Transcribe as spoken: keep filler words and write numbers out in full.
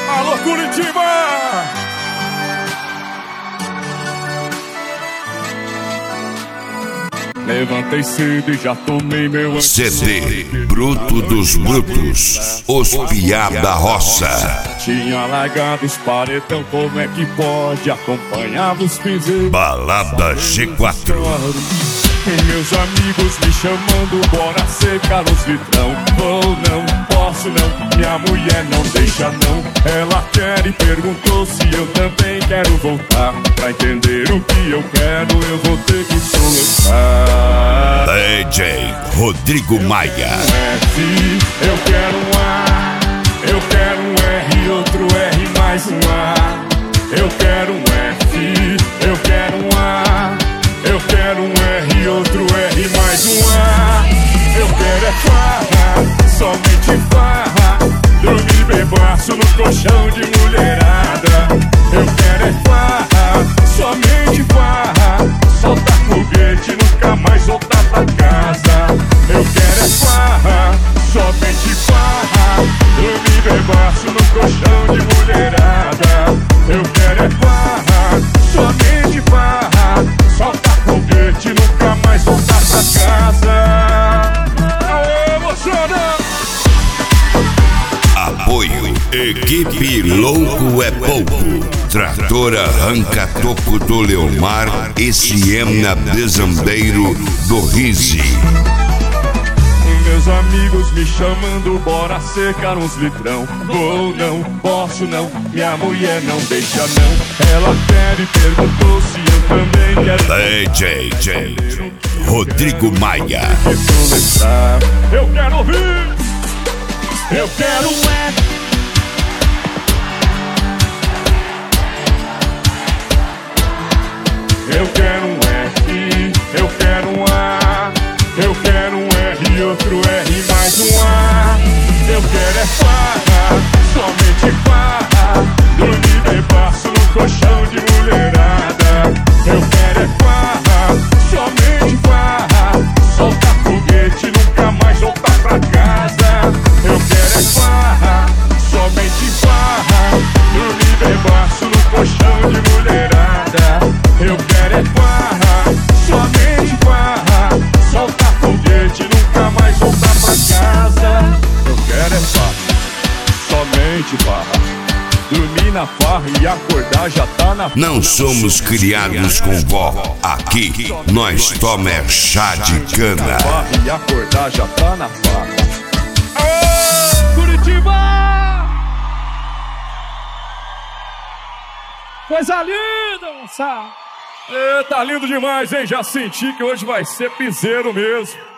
Alô, Curitiba! Levantei cedo e já tomei meu C D Bruto dos Brutos, os piá da roça. Tinha largado os paredão, como é que pode? Acompanhava os piseiros. Balada G quatro. Meus amigos me chamando, bora secar os vitrão. Vou não, posso não, minha mulher não deixa não. Ela quer e perguntou se eu também quero voltar. Pra entender o que eu quero, eu vou ter que soletrar. D J Rodrigo Maia. Um F, eu quero um A. Eu quero um R, outro R mais um A. Eu quero um F, eu quero um A. Eu quero um R, outro R mais um A. Eu quero é farra, somente farra. Dormir bebaço no colchão de mulherada. Eu quero é farra, somente farra. Soltar foguete, nunca mais voltar pra casa. Eu quero é farra, somente farra. Dormir bebaço no colchão de mulherada. Eu quero é farra, somente farra. Soltar foguete, nunca mais voltar pra casa. Aê, moçada! Apoio Equipe Louco é Pouco. Trator Arranca Toco do Leomar e Siena Desambeiro do Rise. Meus amigos me chamando, bora secar uns litrão. Vou não, posso não, minha mulher não deixa não. Ela quer e perguntou se eu também quero. D J J Rodrigo Maia. Eu quero ouvir. Eu quero um F. Eu quero um F. Eu quero um A. Eu quero um R, outro R mais um A. Eu quero é farra, somente farra. Dormir bebaço no colchão de mulherada. Eu quero é farra, somente farra. Soltar foguete, nunca mais voltar pra casa. Eu quero é farra, somente farra. Dormir bebaço no colchão de mulherada. Eu quero é farra, somente farra. Soltar foguete, nunca mais voltar pra casa. Eu quero é farra, somente farra. Dormir na farra e acordar já tá na farra. Não somos criados com vó. Aqui nós toma é chá de cana. Farra e acordar já tá na farra. Aê, Curitiba! Coisa linda, moçada! Tá lindo demais, hein? Já senti que hoje vai ser piseiro mesmo.